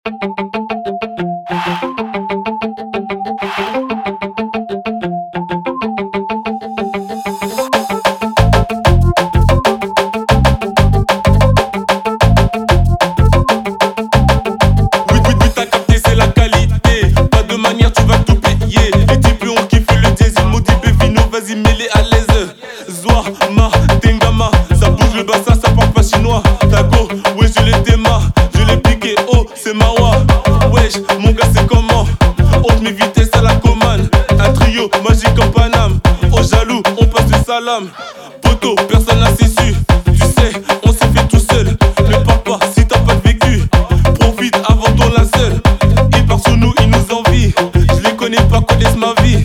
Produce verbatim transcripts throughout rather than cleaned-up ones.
Mêlé à l'aise, Zoa, Ma, Tengama, ça bouge le bassin, ça parle pas chinois. Tago, ouais je l'ai déma, je l'ai piqué, oh c'est Mawa. Wesh, mon gars c'est comment? Haute mes vitesses à la commande, un trio magique en Paname. Oh jaloux, on passe du salam. Poto, personne n'a su. Tu sais, on s'est fait tout seul. Mais papa, si t'as pas de vécu, profite avant ton linceul. Ils partent sur nous, ils nous envient. Je les connais pas, connaissent ma vie.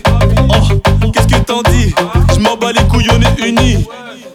Oh, qu'est-ce que t'en dis? Je m'en bats les couilles, on est unis.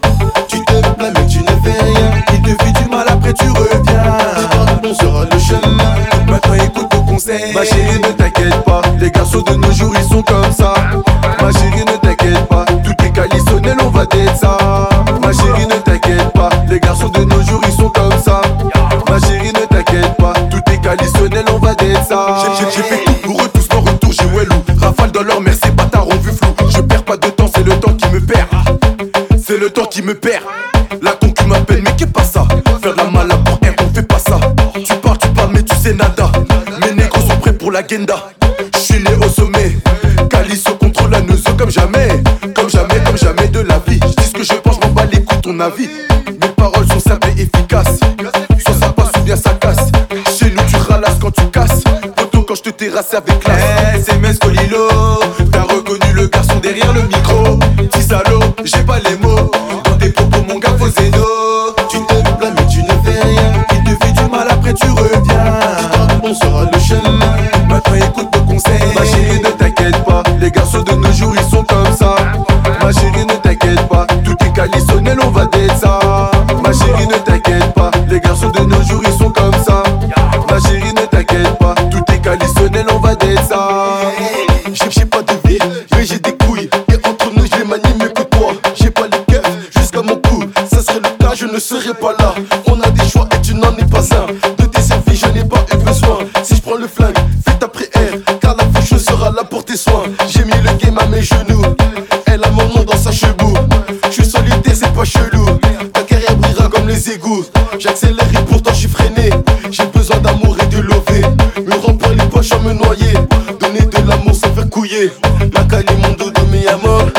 Tu te plains mais tu ne fais rien. Il te fait du mal après tu reviens. On sera le chemin. Maintenant écoute ton conseil. Ma chérie ne t'inquiète pas, les garçons de nos jours ils sont comme ça. Ma chérie ne t'inquiète pas, tout est calissonnel, on va d'être ça. Ma chérie ne t'inquiète pas, les garçons de nos jours ils sont comme ça. Ma chérie ne t'inquiète pas, tout est calissonnel, on va d'être ça. J'ai fait tout pour eux, tous mon retour, j'ai Wellou. Rafale dans leur mer, ces bâtards ont vu flou. Je perds pas de temps, c'est le temps qui me perd. C'est le temps qui me perd. La concu m'appelle, mais qu'est pas ça? Faire de la malade pour un, on fait pas ça. Tu parles, tu parles, mais tu sais nada. Mes négros sont prêts pour la genda. J'suis né au sommet. Calice contrôle la neuse comme jamais. Comme jamais, comme jamais de la vie. J'dis ce que je pense, j'm'en bats les couilles, ton avis. Mes paroles sont simples et efficaces. Soit ça passe ou bien ça casse. Chez nous, tu ralasses quand tu casses. Poto quand j'te terrasse avec classe. Hey, c'est Mescolilo. T'as reconnu le garçon derrière le micro. Petit salaud, j'ai pas les mots. Dans tes propos, mon gars, faut zéno. Tu te plains, mais tu ne fais rien. Il te fait du mal, après tu reviens. On sera le chemin. Maintenant, écoute ton conseil. Ma chérie, ne t'inquiète pas. Les garçons de nos jours, ils sont comme ça. Ma chérie, ne t'inquiète pas. Tout est calissonnel, on va d'être ça. Ma chérie, ne t'inquiète pas. Les garçons de nos jours, ils sont comme ça. Ma chérie, ne t'inquiète pas. Tout est calissonnel, on va d'être ça. J'ai pas de vie, mais j'ai des couilles. Et entre nous, je les manie mieux que toi. J'ai pas les keufs jusqu'à mon cou. Ça serait le cas, je ne serais pas là. On a des choix et tu n'en es pas un. De tes services, je n'ai pas eu besoin. Si je prends le flingue, fais ta prière. Car la fouche sera là pour tes soins. J'ai mis le game à mes genoux. Elle a mon nom dans sa chebou. Je suis solitaire, c'est pas chelou. Ta carrière brillera comme les égouts. J'accélère et pourtant je suis freiné. J'ai besoin d'amour et de lever. Me remplir les poches à me noyer. Donner de l'amour sans faire couiller. La caille mon dodo, mi amor.